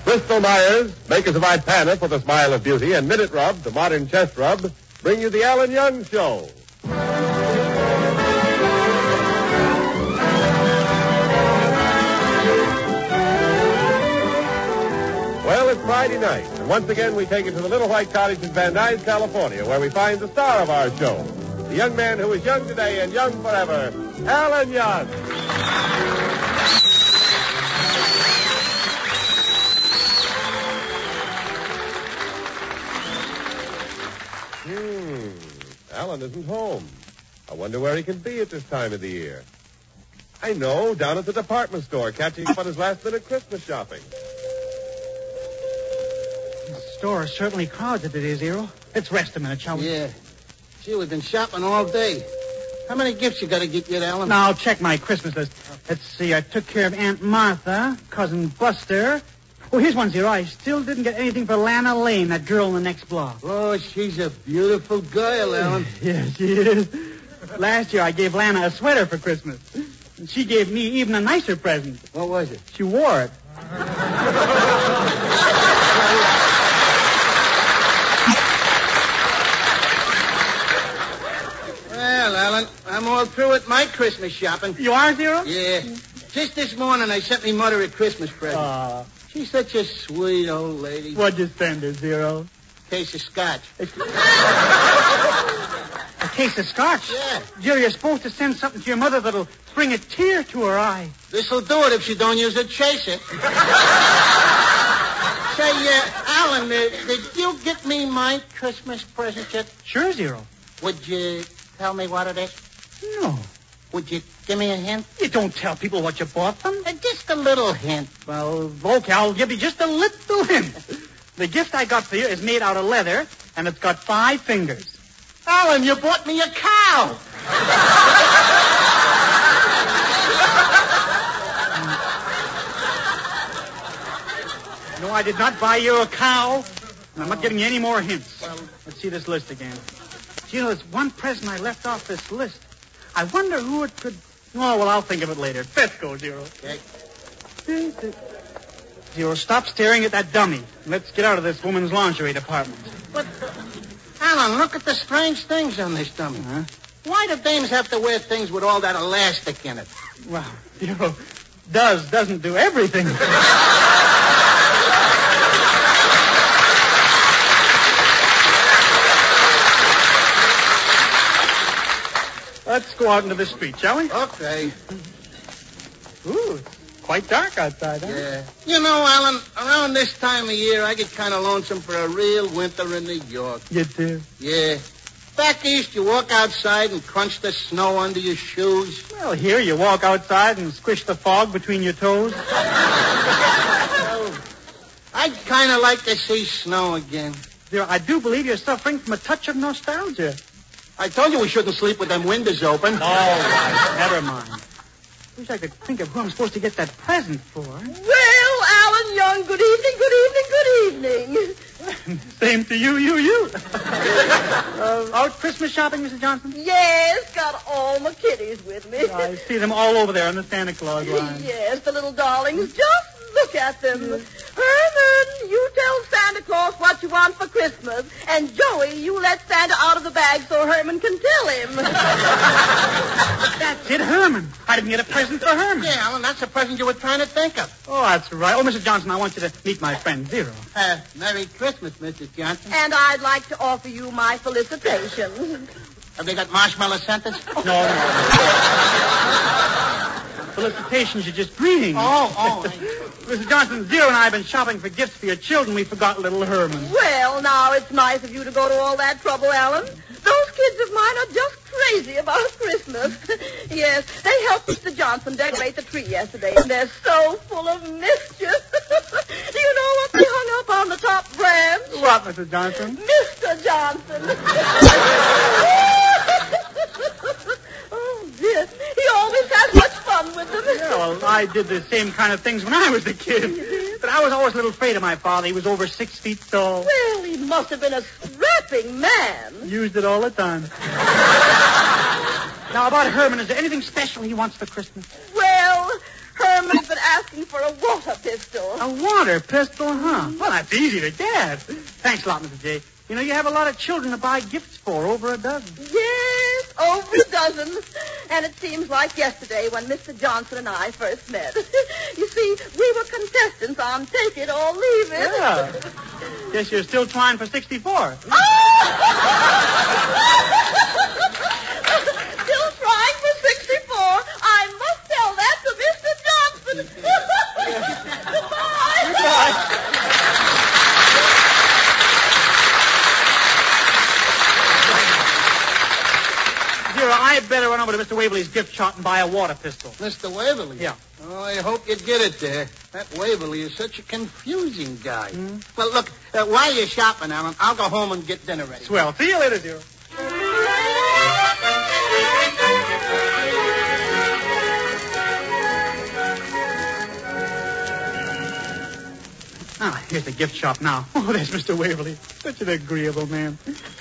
Bristol Myers, makers of Ipana for the smile of beauty, and Minute Rub, the modern chest rub, bring you the Alan Young Show. Well, it's Friday night, and once again we take it to the Little White Cottage in Van Nuys, California, where we find the star of our show, the young man who is young today and young forever, Alan Young. Alan isn't home. I wonder where he can be at this time of the year. I know, down at the department store, catching up on his last-minute Christmas shopping. The store is certainly crowded today, Zero. Let's rest a minute, shall we? Yeah. Gee, we've been shopping all day. How many gifts you got to get yet, Alan? Now, check my Christmas list. Let's see. I took care of Aunt Martha, Cousin Buster. Oh, here's one, Zero. I still didn't get anything for Lana Lane, that girl in the next block. Oh, she's a beautiful girl, Alan. Yes, she is. Last year, I gave Lana a sweater for Christmas. And she gave me even a nicer present. What was it? She wore it. Well, Alan, I'm all through with my Christmas shopping. You are, Zero? Yeah. Just this morning, I sent me mother a Christmas present. She's such a sweet old lady. What'd you send her, Zero? Case of scotch. A case of scotch? Yeah. Jerry, you're supposed to send something to your mother that'll bring a tear to her eye. This'll do it if she don't use a chaser. Say, Alan, did you get me my Christmas present yet? Sure, Zero. Would you tell me what it is? No. Would you give me a hint? You don't tell people what you bought them. Just a little hint. Well, okay, I'll give you just a little hint. The gift I got for you is made out of leather, and it's got 5 fingers. Alan, you bought me a cow. No, I did not buy you a cow, and I'm not giving you any more hints. Well, let's see this list again. You know, there's one present I left off this list. I wonder who it could... Oh, well, I'll think of it later. Let's go, Zero. Okay. Zero, stop staring at that dummy. Let's get out of this woman's lingerie department. But, Alan, look at the strange things on this dummy. Huh? Why do dames have to wear things with all that elastic in it? Well, Zero, doesn't do everything. Let's go out into the street, shall we? Okay. Ooh, it's quite dark outside, huh? Yeah. You know, Alan, around this time of year, I get kind of lonesome for a real winter in New York. You do? Yeah. Back east, you walk outside and crunch the snow under your shoes. Well, here you walk outside and squish the fog between your toes. Well, I'd kind of like to see snow again. Zero, I do believe you're suffering from a touch of nostalgia. I told you we shouldn't sleep with them windows open. All right, never mind. Wish I could think of who I'm supposed to get that present for. Well, Alan Young, good evening, good evening, good evening. Same to you. Out Christmas shopping, Mrs. Johnson? Yes, got all my kiddies with me. I see them all over there on the Santa Claus line. Yes, the little darlings. Just look at them. Herman, you tell Santa Claus what you want for Christmas. And Joey, you let Santa out of the bag so Herman can tell him. That's it, Herman. I didn't get a present for Herman. Yeah, Alan, that's the present you were trying to think of. Oh, that's right. Oh, Mrs. Johnson, I want you to meet my friend, Zero. Merry Christmas, Mrs. Johnson. And I'd like to offer you my felicitations. Have they got marshmallow centers? No. Felicitations, you're just greeting. Oh. Mrs. Johnson, Zero and I have been shopping for gifts for your children. We forgot little Herman. Well, now, it's nice of you to go to all that trouble, Alan. Those kids of mine are just crazy about Christmas. Yes, they helped Mr. Johnson decorate the tree yesterday, and they're so full of mischief. Do you know what they hung up on the top branch? What, Mrs. Johnson? Mr. Johnson. Oh, dear. He always has much fun with them. Yeah, well, I did the same kind of things when I was a kid. But I was always a little afraid of my father. He was over 6 feet tall. Well, he must have been a strapping man. Used it all the time. Now, about Herman, is there anything special he wants for Christmas? Well, Herman Allen's been asking for a water pistol. A water pistol, huh? Well, that's easy to get. Thanks a lot, Mrs. J. You know, you have a lot of children to buy gifts for, over a dozen. Yes, over a dozen. And it seems like yesterday when Mr. Johnson and I first met. You see, we were contestants on Take It or Leave It. Yeah. Guess you're still trying for 64. Still trying for 64. I must tell that to Mr. Johnson. Goodbye. Goodbye. Zero, I better run over to Mr. Waverly's gift shop and buy a water pistol. Mr. Waverly? Yeah. Oh, I hope you get it there. That Waverly is such a confusing guy. Well, look, while you're shopping, Alan, I'll go home and get dinner ready. Swell. See you later, Zero. Ah, here's the gift shop now. Oh, there's Mr. Waverly. Such an agreeable man.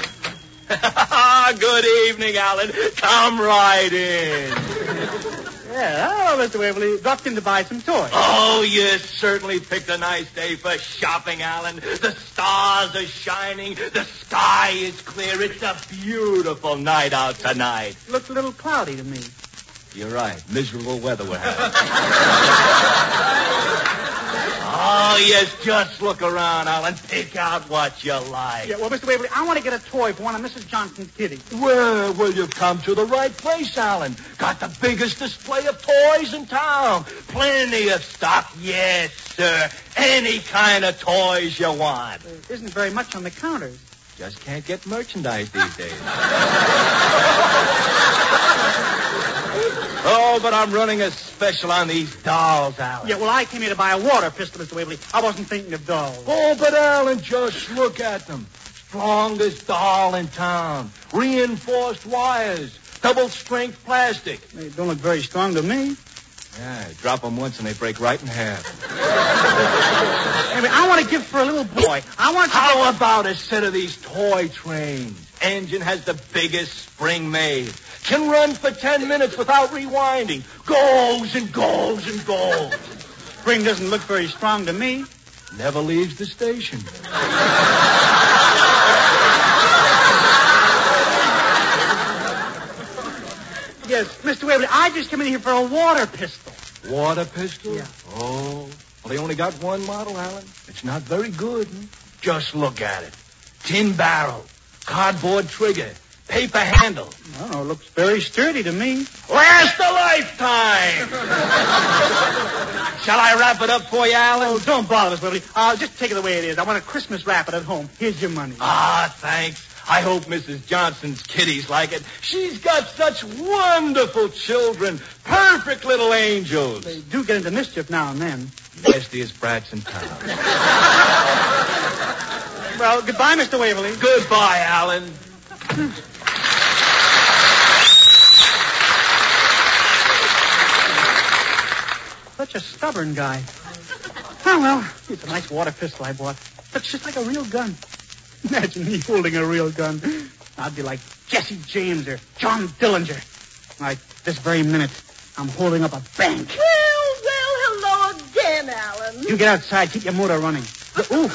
Good evening, Alan. Come right in. Yeah, hello, Mr. Waverly. Dropped in to buy some toys. Oh, you certainly picked a nice day for shopping, Alan. The stars are shining. The sky is clear. It's a beautiful night out tonight. Looks a little cloudy to me. You're right. Miserable weather we're having. Oh, yes, just look around, Alan. Pick out what you like. Yeah, well, Mr. Waverly, I want to get a toy for one of Mrs. Johnson's kiddies. Well, you've come to the right place, Alan. Got the biggest display of toys in town. Plenty of stock, yes, sir. Any kind of toys you want. There isn't very much on the counters. Just can't get merchandise these days. Oh, but I'm running a special on these dolls, Alan. Yeah, well, I came here to buy a water pistol, Mr. Waverly. I wasn't thinking of dolls. Oh, but Alan, just look at them. Strongest doll in town. Reinforced wires. Double-strength plastic. They don't look very strong to me. Yeah, drop them once and they break right in half. Anyway, I want a gift for a little boy. How about a set of these toy trains? Engine has the biggest spring made. Can run for 10 minutes without rewinding. Goes and goes and goes. Spring doesn't look very strong to me. Never leaves the station. Yes, Mr. Waverly, I just came in here for a water pistol. Water pistol? Yeah. Oh, well, they only got one model, Alan. It's not very good. Just look at it. Tin barrel, cardboard trigger, paper handle. Oh, it looks very sturdy to me. Last a lifetime! Shall I wrap it up for you, Alan? Oh, don't bother, Miss Waverly. Just take it the way it is. I want a Christmas wrap it at home. Here's your money. Ah, thanks. I hope Mrs. Johnson's kiddies like it. She's got such wonderful children. Perfect little angels. They do get into mischief now and then. Nastiest brats in town. Well, goodbye, Mr. Waverly. Goodbye, Alan. Such a stubborn guy. Oh, well, it's a nice water pistol I bought. Looks just like a real gun. Imagine me holding a real gun. I'd be like Jesse James or John Dillinger. Like this very minute, I'm holding up a bank. Well, hello again, Alan. You get outside. Keep your motor running. Ooh.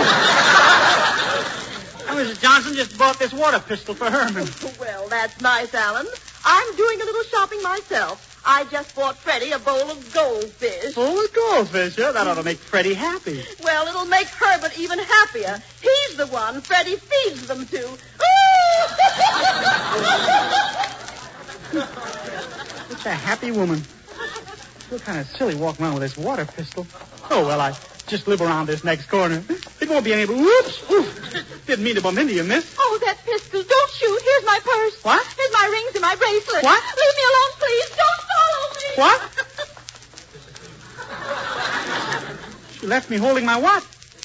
Mrs. Johnson just bought this water pistol for Herman. Well, that's nice, Alan. I'm doing a little shopping myself. I just bought Freddie a bowl of goldfish. Bowl of goldfish, huh? That ought to make Freddie happy. Well, it'll make Herbert even happier. He's the one Freddie feeds them to. Such a happy woman. Feel kind of silly walking around with this water pistol. Oh, well, I just live around this next corner. It won't be any... Whoops! Oof. Didn't mean to bump into you, miss. Oh, that pistol. Don't shoot. Here's my purse. What? Here's my rings and my bracelet. What? Leave me alone, please. Don't follow me. What? She left me holding my what?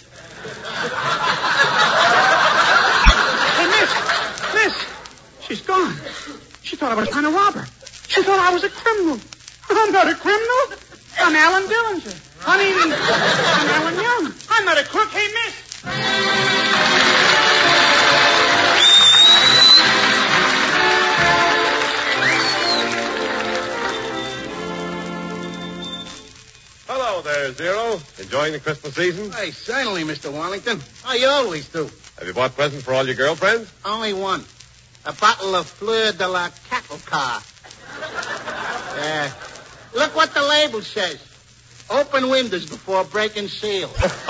Hey, miss. She's gone. She thought I was trying to rob her. She thought I was a criminal. I'm not a criminal. I'm Alan Dillinger. I'm Alan Young. I'm not a crook. Hey, miss. Hello there, Zero. Enjoying the Christmas season? Hey, certainly, Mr. Wallington. You always do. Have you bought presents for all your girlfriends? Only one. A bottle of Fleur de la Cattle Car. Look what the label says. Open windows before breaking seal.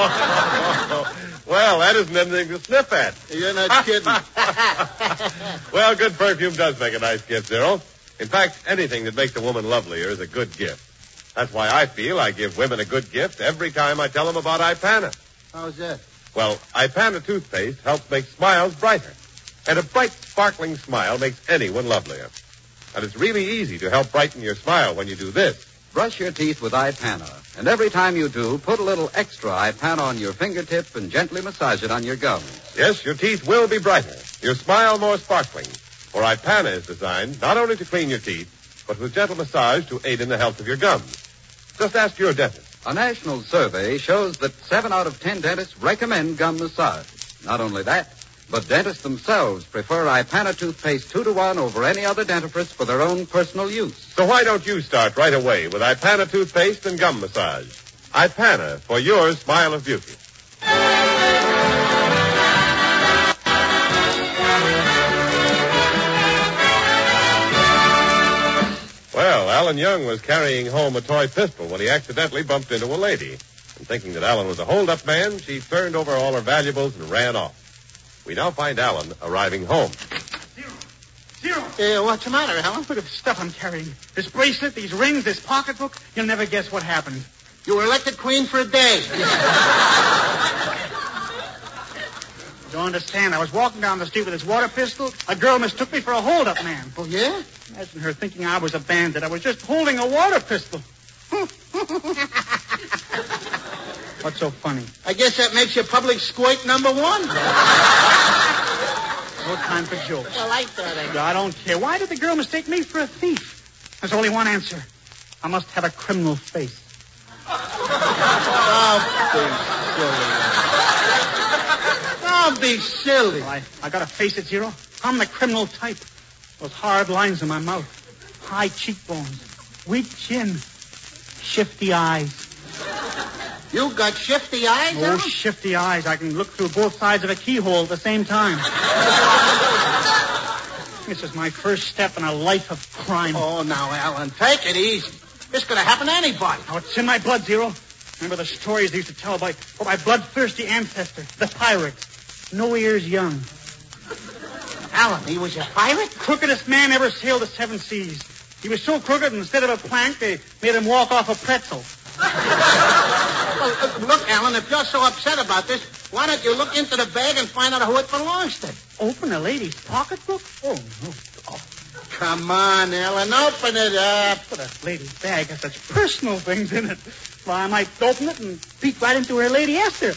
Well, that isn't anything to sniff at. You're not kidding. Well, good perfume does make a nice gift, Zero. In fact, anything that makes a woman lovelier is a good gift. That's why I feel I give women a good gift every time I tell them about Ipana. How's that? Well, Ipana toothpaste helps make smiles brighter. And a bright, sparkling smile makes anyone lovelier. And it's really easy to help brighten your smile when you do this. Brush your teeth with Ipana. And every time you do, put a little extra Ipana on your fingertip and gently massage it on your gums. Yes, your teeth will be brighter, your smile more sparkling. For Ipana is designed not only to clean your teeth, but with gentle massage to aid in the health of your gums. Just ask your dentist. A national survey shows that 7 out of 10 dentists recommend gum massage. Not only that, but dentists themselves prefer Ipana toothpaste 2-to-1 over any other dentifrice for their own personal use. So why don't you start right away with Ipana toothpaste and gum massage? Ipana for your smile of beauty. Well, Alan Young was carrying home a toy pistol when he accidentally bumped into a lady. And thinking that Alan was a hold-up man, she turned over all her valuables and ran off. We now find Alan arriving home. Zero. What's the matter, Alan? Look at the stuff I'm carrying. This bracelet, these rings, this pocketbook. You'll never guess what happened. You were elected queen for a day. You don't understand. I was walking down the street with this water pistol. A girl mistook me for a hold-up man. Oh, yeah? Imagine her thinking I was a bandit. I was just holding a water pistol. What's so funny? I guess that makes you public squirt number 1. No time for jokes. Well, I thought I don't care. Why did the girl mistake me for a thief? There's only one answer. I must have a criminal face. Don't be silly. Well, I gotta face it, Zero. I'm the criminal type. Those hard lines in my mouth. High cheekbones. Weak chin. Shifty eyes. You got shifty eyes, Oh, Alan? shifty eyes. I can look through both sides of a keyhole at the same time. This is my first step in a life of crime. Oh, now, Alan, take it easy. This could have happened to anybody. Now, it's in my blood, Zero. Remember the stories they used to tell about my bloodthirsty ancestor, the pirates. No ears young. Alan, he was a pirate? Crookedest man ever sailed the 7 seas. He was so crooked, instead of a plank, they made him walk off a pretzel. Well, look, Alan, if you're so upset about this, why don't you look into the bag and find out who it belongs to? Open a lady's pocketbook? Oh, no. Oh. Come on, Alan, open it up. But a lady's bag has such personal things in it. Well, I might open it and peek right into her Lady Esther.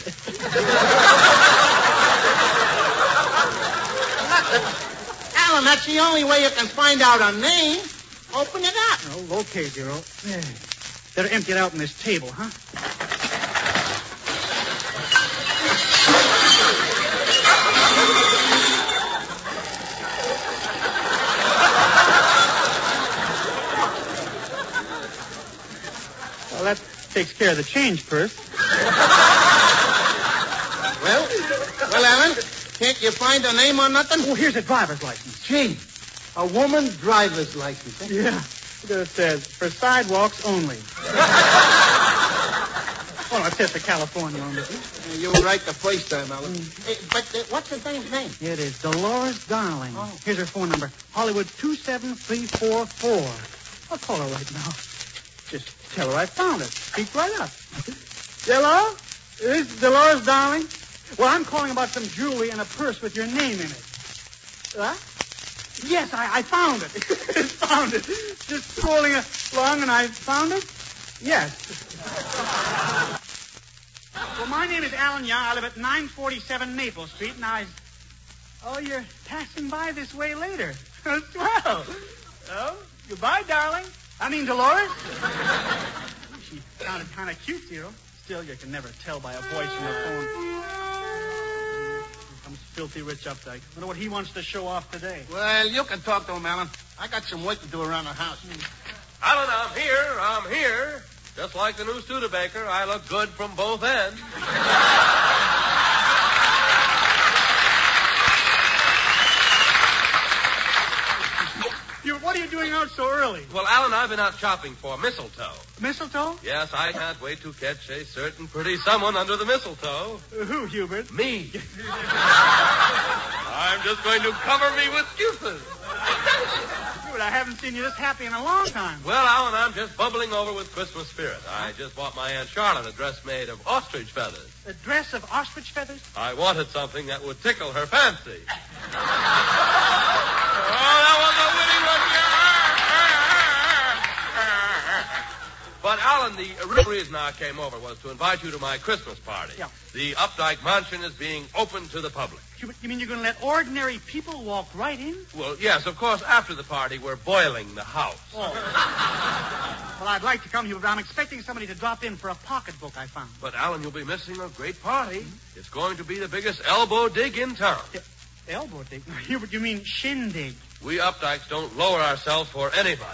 Alan, that's the only way you can find out her name. Open it up. Oh, okay, Zero. Yeah. Better empty it out on this table, huh? Well, that takes care of the change first. Well, Alan, can't you find her name or nothing? Oh, here's a driver's license. Gee, a woman's driver's license. Eh? Yeah. Look what it says. For sidewalks only. Oh, it says for California only. You were right the first time, Alan. But what's the dame's name? It is Dolores Darling. Oh. Here's her phone number. Hollywood 27344. I'll call her right now. Just tell her I found it. Speak right up. Hello? Is this Dolores Darling? Well, I'm calling about some jewelry and a purse with your name in it. What? Yes, I found it. Found it. Just scrolling along and I found it? Yes. Well, my name is Alan Young. I live at 947 Maple Street, and Oh, you're passing by this way later. Swell. Oh, goodbye, darling. I mean, Dolores. She sounded kind of cute, Zero. Still, you can never tell by a voice from the phone. Here comes Filthy Rich Updike. Wonder what he wants to show off today. Well, you can talk to him, Alan. I got some work to do around the house. Alan, I'm here. Just like the new Studebaker, I look good from both ends. What are you doing out so early? Well, Alan, I've been out shopping for mistletoe. Mistletoe? Yes, I can't wait to catch a certain pretty someone under the mistletoe. Who, Hubert? Me. I'm just going to cover me with kisses. Hubert, I haven't seen you this happy in a long time. Well, Alan, I'm just bubbling over with Christmas spirit. I just bought my Aunt Charlotte a dress made of ostrich feathers. A dress of ostrich feathers? I wanted something that would tickle her fancy. That was a witty one. But, Alan, the real reason I came over was to invite you to my Christmas party. Yeah. The Updike Mansion is being open to the public. You mean you're going to let ordinary people walk right in? Well, yes, of course, after the party, we're boiling the house. Oh. Well, I'd like to come, Hubert, but I'm expecting somebody to drop in for a pocketbook I found. But, Alan, you'll be missing a great party. Mm-hmm. It's going to be the biggest elbow dig in town. Elbow dig? Hubert, you mean shindig. We Updikes don't lower ourselves for anybody.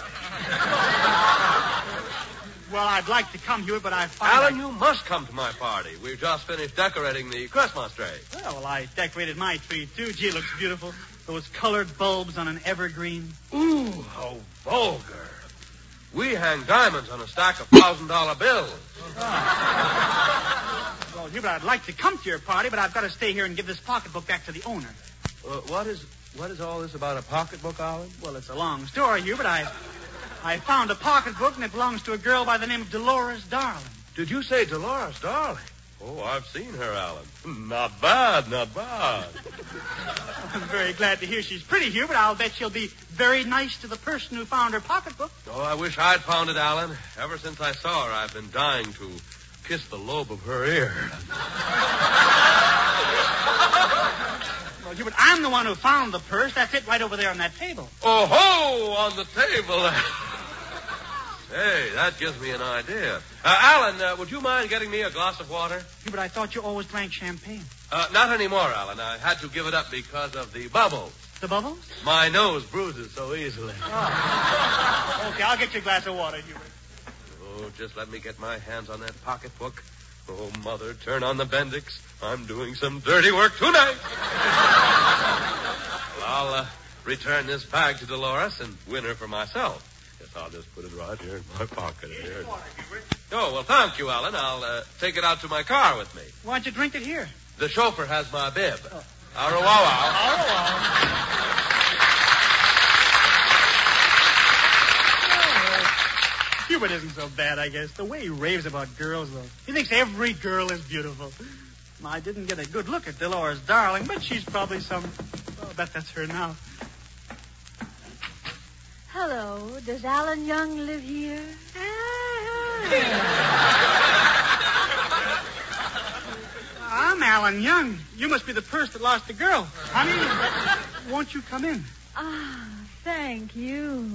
Well, I'd like to come, Hubert, but I find... Alan, you must come to my party. We've just finished decorating the Christmas tree. Well, I decorated my tree, too. Gee, it looks beautiful. Those colored bulbs on an evergreen. Ooh, how vulgar. We hang diamonds on a stack of $1,000 bills. Oh. Well, Hubert, I'd like to come to your party, but I've got to stay here and give this pocketbook back to the owner. What is all this about a pocketbook, Alan? Well, it's a long story, Hubert. I found a pocketbook, and it belongs to a girl by the name of Dolores Darling. Did you say Dolores Darling? Oh, I've seen her, Alan. Not bad, not bad. I'm very glad to hear she's pretty, Hubert. I'll bet she'll be very nice to the person who found her pocketbook. Oh, I wish I'd found it, Alan. Ever since I saw her, I've been dying to kiss the lobe of her ear. Well, Hubert, I'm the one who found the purse. That's it right over there on that table. Oh-ho! On the table. Hey, that gives me an idea. Alan, would you mind getting me a glass of water? Hubert, I thought you always drank champagne. Not anymore, Alan. I had to give it up because of the bubbles. The bubbles? My nose bruises so easily. Oh. Okay, I'll get you a glass of water, Hubert. Oh, just let me get my hands on that pocketbook. Oh, Mother, turn on the Bendix. I'm doing some dirty work tonight. Well, I'll return this bag to Dolores and win her for myself. Yes, I'll just put it right here in my pocket. Here. Oh, well, thank you, Alan. I'll take it out to my car with me. Why don't you drink it here? The chauffeur has my bib. Oh. Au revoir. Hubert isn't so bad, I guess. The way he raves about girls, though. He thinks every girl is beautiful. I didn't get a good look at Dolores Darling, but she's probably some... Oh, I bet that's her now. Hello. Does Alan Young live here? I'm Alan Young. You must be the purse that lost the girl. Honey, won't you come in? Ah, thank you.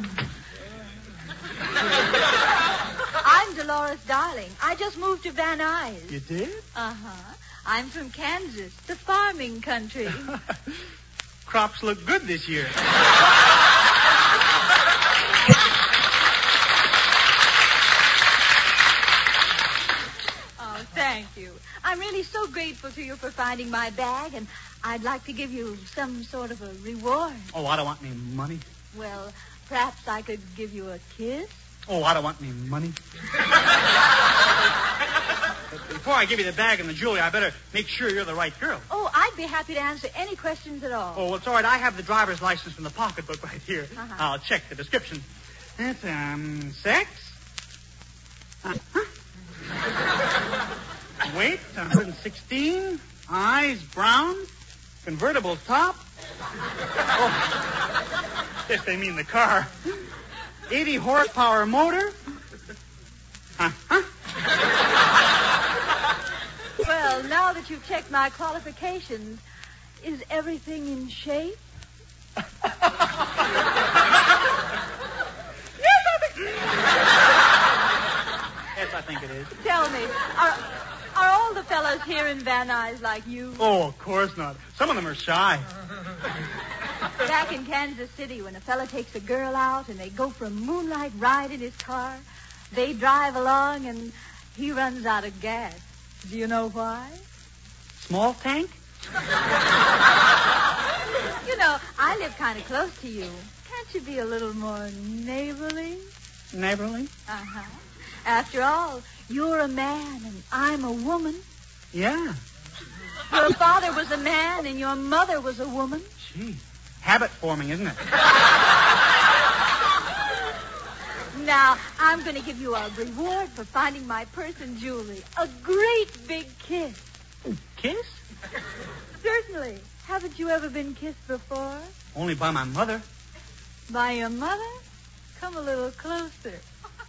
I'm Dolores Darling. I just moved to Van Nuys. You did? Uh-huh. I'm from Kansas, the farming country. Crops look good this year. Oh, thank you. I'm really so grateful to you for finding my bag, and I'd like to give you some sort of a reward. Oh, I don't want any money. Well, perhaps I could give you a kiss? Oh, I don't want any money. But before I give you the bag and the jewelry, I better make sure you're the right girl. Oh, I'd be happy to answer any questions at all. Oh, well, it's all right. I have the driver's license from the pocketbook right here. Uh-huh. I'll check the description. It's, sex. Weight, 116. Eyes, brown. Convertible top. Oh, guess they mean the car. 80 horsepower motor. Well, now that you've checked my qualifications, is everything in shape? Yes, I think it is. Tell me, are all the fellows here in Van Nuys like you? Oh, of course not. Some of them are shy. Back in Kansas City, when a fella takes a girl out and they go for a moonlight ride in his car, They drive along and he runs out of gas. Do you know why? Small tank? You know, I live kind of close to you. Can't you be a little more neighborly? Neighborly? Uh-huh. After all, you're a man and I'm a woman. Yeah. Your father was a man and your mother was a woman. Gee, habit forming, isn't it? Now, I'm going to give you a reward for finding my purse and jewelry. A great big kiss. Kiss? Certainly. Haven't you ever been kissed before? Only by my mother. By your mother? Come a little closer.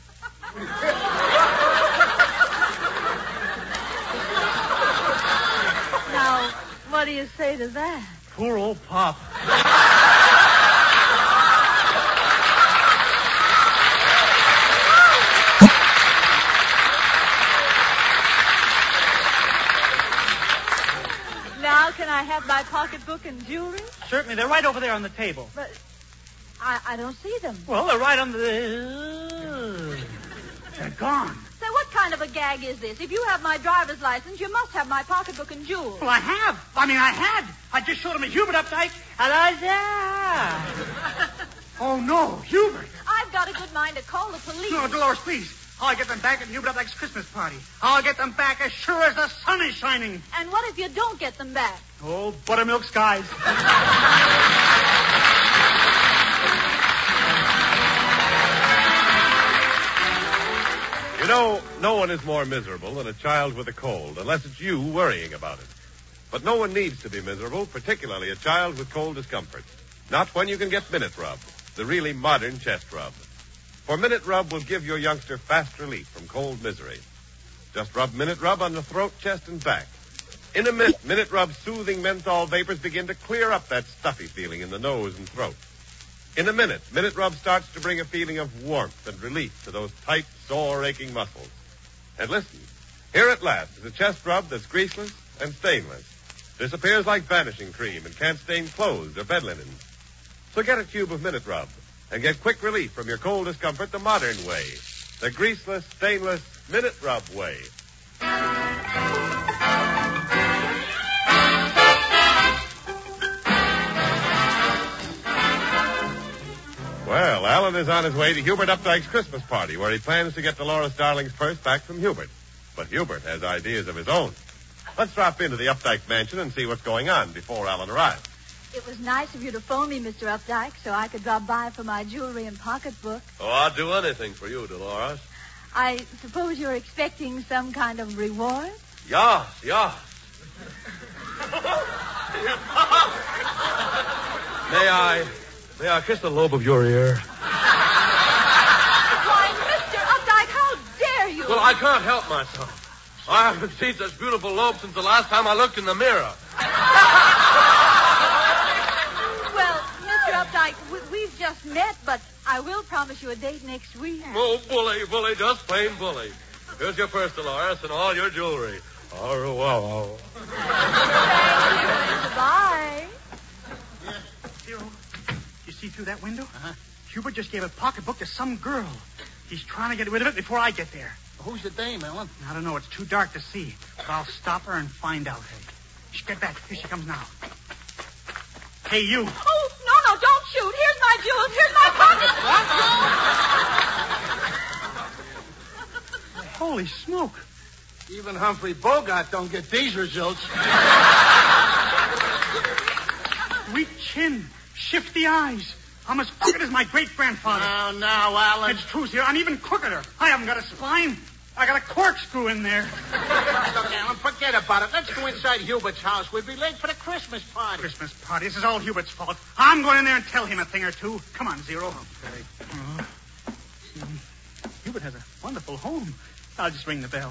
Now, what do you say to that? Poor old Pop. Now, can I have my pocketbook and jewelry? Certainly, they're right over there on the table. But I don't see them. Well, they're right on the... They're gone. Say, what kind of a gag is this? If you have my driver's license, you must have my pocketbook and jewels. Well, I have. I had. I just showed him a Hubert Updike. Oh, no, Hubert. I've got a good mind to call the police. No, Dolores, please. I'll get them back at Hubert Updike's Christmas party. I'll get them back as sure as the sun is shining. And what if you don't get them back? Oh, buttermilk skies. You know, no one is more miserable than a child with a cold, unless it's you worrying about it. But no one needs to be miserable, particularly a child with cold discomfort. Not when you can get Minute Rub, the really modern chest rub. For Minute Rub will give your youngster fast relief from cold misery. Just rub Minute Rub on the throat, chest, and back. In a minute, Minute Rub's soothing menthol vapors begin to clear up that stuffy feeling in the nose and throat. In a minute, Minute Rub starts to bring a feeling of warmth and relief to those tight, sore, aching muscles. And listen, here at last is a chest rub that's greaseless and stainless. Disappears like vanishing cream and can't stain clothes or bed linen. So get a tube of Minute Rub and get quick relief from your cold discomfort the modern way. The greaseless, stainless Minute Rub way. Well, Alan is on his way to Hubert Updike's Christmas party, where he plans to get Dolores Darling's purse back from Hubert. But Hubert has ideas of his own. Let's drop into the Updike mansion and see what's going on before Alan arrives. It was nice of you to phone me, Mr. Updike, so I could drop by for my jewelry and pocketbook. Oh, I'd do anything for you, Dolores. I suppose you're expecting some kind of reward? Yes. May I kiss the lobe of your ear? Why, Mr. Updike, how dare you? Well, I can't help myself. I haven't seen such beautiful lobes since the last time I looked in the mirror. Well, Mr. Updike, we've just met, but I will promise you a date next week. Oh, bully, just plain bully. Here's your purse, Dolores, and all your jewelry. Oh, wow. Thank you. Goodbye. Zero, you see through that window? Hubert just gave a pocketbook to some girl. He's trying to get rid of it before I get there. Who's the dame, Ellen? I don't know. It's too dark to see. But I'll stop her and find out. Shh, get back. Here she comes now. Hey, you. Oh, no, don't shoot. Here's my jewels. Here's my pocketbook. Holy smoke. Even Humphrey Bogart don't get these results. Weak chin, shifty eyes. I'm as crooked as my great-grandfather. Now, Alan. It's true, sir. I'm even crookeder. I haven't got a spine. I got a corkscrew in there. Look, Alan, forget about it. Let's go inside Hubert's house. We'll be late for the Christmas party. Christmas party? This is all Hubert's fault. I'm going in there and tell him a thing or two. Come on, Zero. Okay. Hubert has a wonderful home. I'll just ring the bell.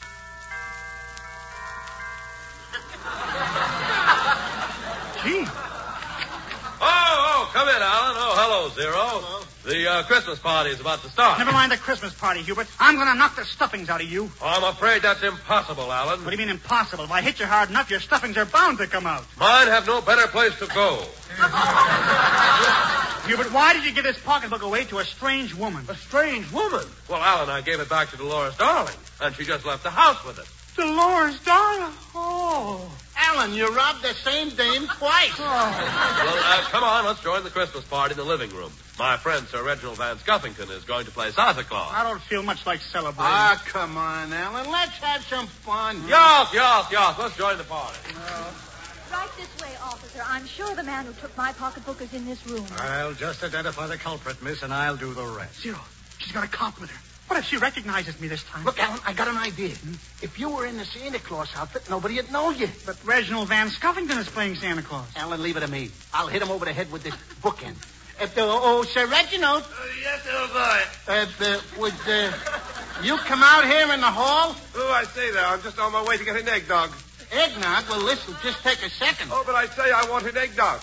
Gee. Oh, come in, Alan. Oh, hello, Zero. Hello. The Christmas party is about to start. Never mind the Christmas party, Hubert. I'm going to knock the stuffings out of you. Oh, I'm afraid that's impossible, Alan. What do you mean impossible? If I hit you hard enough, your stuffings are bound to come out. Mine have no better place to go. Hubert, why did you give this pocketbook away to a strange woman? A strange woman? Well, Alan, I gave it back to Dolores Darling, and she just left the house with it. Dolores Darling? Oh. Alan, you robbed the same dame twice. Well, come on, let's join the Christmas party in the living room. My friend, Sir Reginald Van Scuffington, is going to play Santa Claus. I don't feel much like celebrating. Ah, come on, Alan. Let's have some fun. Yes. Let's join the party. Right this way, officer. I'm sure the man who took my pocketbook is in this room. I'll just identify the culprit, miss, and I'll do the rest. Zero, she's got a cop with her. What if she recognizes me this time? Look, Alan, I got an idea. If you were in the Santa Claus outfit, nobody'd know you. But Reginald Van Scuffington is playing Santa Claus. Alan, leave it to me. I'll hit him over the head with this bookend. Sir Reginald. Yes, old boy. Would you come out here in the hall? Oh, I say there. I'm just on my way to get an eggnog. Eggnog? Well, listen, just take a second. Oh, but I say I want an eggnog.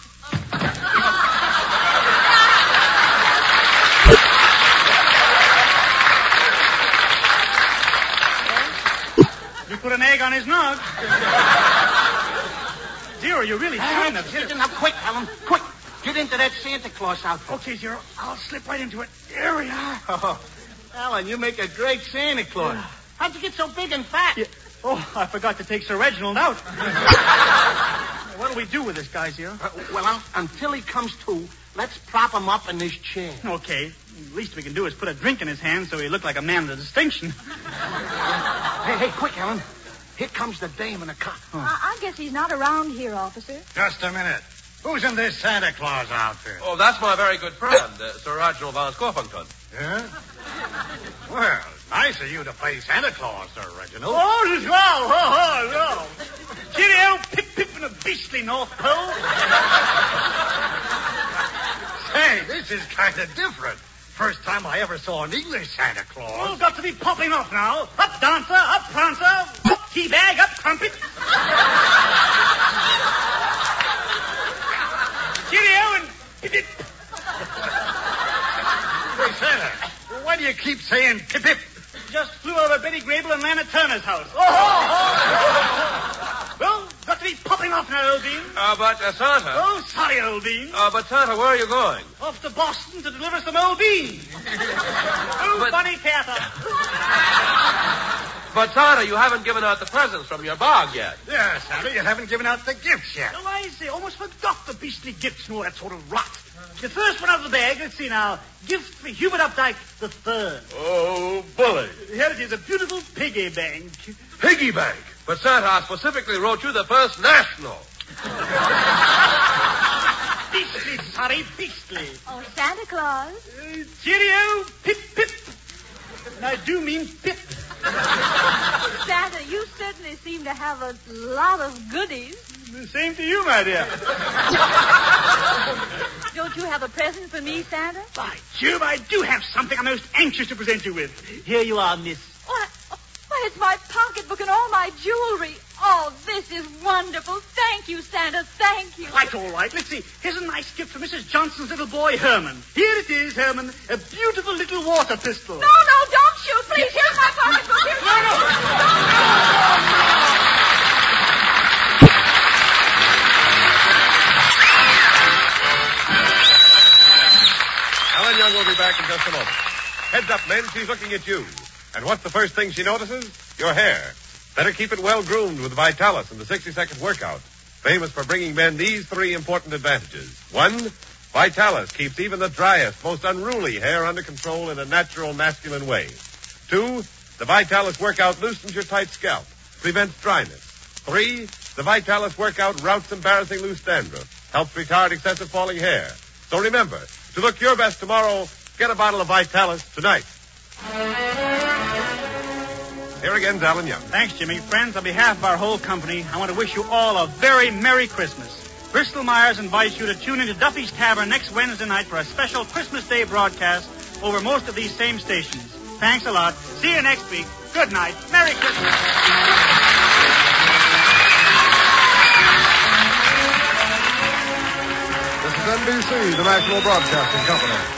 You put an egg on his nog. Zero, you're really trying to... Now, quick, Alan, quick. Get into that Santa Claus outfit. Okay, Zero, I'll slip right into it. There we are. Oh, Alan, you make a great Santa Claus. How'd you get so big and fat? Yeah. Oh, I forgot to take Sir Reginald out. What'll we do with this guy, Zero? Well, until he comes to, let's prop him up in this chair. Okay. The least we can do is put a drink in his hand so he look like a man of distinction. Hey, quick, Alan. Here comes the dame and the cop. I guess he's not around here, officer. Just a minute. Who's in this Santa Claus outfit? Oh, that's my very good friend, Sir Reginald Van Scuffington. Yeah? Well, nice of you to play Santa Claus, Sir Reginald. Oh, no. Cheerio, pip, and a beastly North Pole. Say, this is kind of different. First time I ever saw an English Santa Claus. Oh, got to be popping off now. Up dancer, up prancer, up teabag, up crumpet. Cheerio and pip. Hey, Santa, why do you keep saying pip-pip? Just flew over Betty Grable and Lana Turner's house. Well, got to be popping off now, old bean. But Santa... Oh, sorry, old bean. but Santa, where are you going? Off to Boston to deliver some old beans. Funny theater. But Santa, you haven't given out the presents from your bog yet. Yeah, Santa, you haven't given out the gifts yet. Oh, I say, almost forgot the beastly gifts and all that sort of rot. The first one out of the bag, let's see now. Gift for Hubert Updike the third. Oh, bully. Here it is, a beautiful piggy bank. Piggy bank? But Santa, I specifically wrote you the First National. Beastly, sorry, beastly. Oh, Santa Claus. Cheerio, pip. And I do mean pip. Santa, you certainly seem to have a lot of goodies. The same to you, my dear. Don't you have a present for me, Santa? By Jove, I do have something I'm most anxious to present you with. Here you are, miss. Why, it's my pocketbook and all my jewelry. Oh, this is wonderful. Thank you, Santa. Thank you. Quite all right. Let's see. Here's a nice gift for Mrs. Johnson's little boy, Herman. Here it is, Herman. A beautiful little water pistol. No, don't shoot, please. Here's my pocketbook. Here's my Alan Young will be back in just a moment. Heads up, men. She's looking at you. And what's the first thing she notices? Your hair. Better keep it well groomed with Vitalis and the 60-second workout. Famous for bringing men these three important advantages. 1, Vitalis keeps even the driest, most unruly hair under control in a natural, masculine way. 2, the Vitalis workout loosens your tight scalp, prevents dryness. 3, the Vitalis workout routs embarrassing loose dandruff, helps retard excessive falling hair. So remember, to look your best tomorrow, get a bottle of Vitalis tonight. Here again's Alan Young. Thanks, Jimmy. Friends, on behalf of our whole company, I want to wish you all a very Merry Christmas. Bristol Myers invites you to tune into Duffy's Tavern next Wednesday night for a special Christmas Day broadcast over most of these same stations. Thanks a lot. See you next week. Good night. Merry Christmas. This is NBC, the National Broadcasting Company.